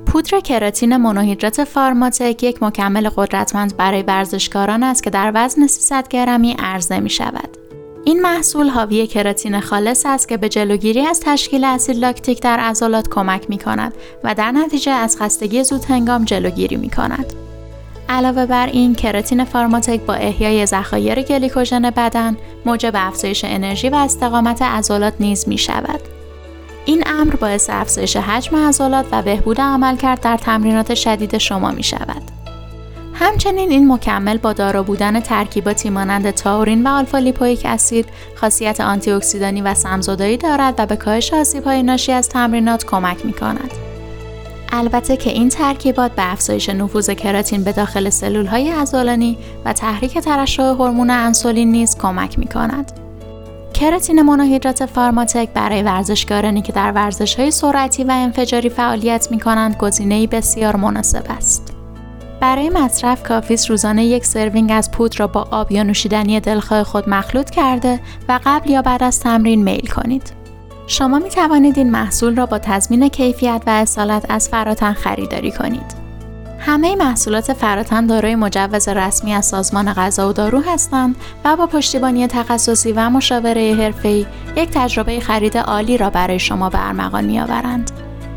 پودر کراتین مونوهیدرات فارماتک یک مکمل قدرتمند برای ورزشکاران است که در وزن 300 گرمی عرضه می شود. این محصول حاوی کراتین خالص است که به جلوگیری از تشکیل اسید لاکتیک در عضلات کمک می کند و در نتیجه از خستگی زودهنگام جلوگیری می کند. علاوه بر این، کراتین فارماتک با احیای ذخایر گلیکوژن بدن موجب افزایش انرژی و استقامت عضلات نیز می شود. این امر باعث افزایش حجم عضلات و بهبود عملکرد در تمرینات شدید شما می شود. همچنین این مکمل با دارا بودن ترکیباتی مانند تاورین و آلفا لیپویک اسید خاصیت آنتی اکسیدانی و سم‌زدایی دارد و به کاهش آسیب‌های ناشی از تمرینات کمک می کند. البته که این ترکیبات به افزایش نفوذ کراتین به داخل سلول‌های عضلانی و تحریک ترشح هورمون انسولین نیز کمک می کند. کراتین مونوهیدرات فارماتک برای ورزشکارانی که در ورزش‌های سرعتی و انفجاری فعالیت می‌کنند گزینه‌ای بسیار مناسب است. برای مصرف کافی است روزانه یک سروینگ از پودر را با آب یا نوشیدنی دلخواه خود مخلوط کرده و قبل یا بعد از تمرین میل کنید. شما می توانید این محصول را با تضمین کیفیت و اصالت از فراتن خریداری کنید. همه محصولات فراتن دارای مجوز رسمی از سازمان غذا و دارو هستند و با پشتیبانی تخصصی و مشاوره حرفه‌ای یک تجربه خرید عالی را برای شما به ارمغان می‌آورند.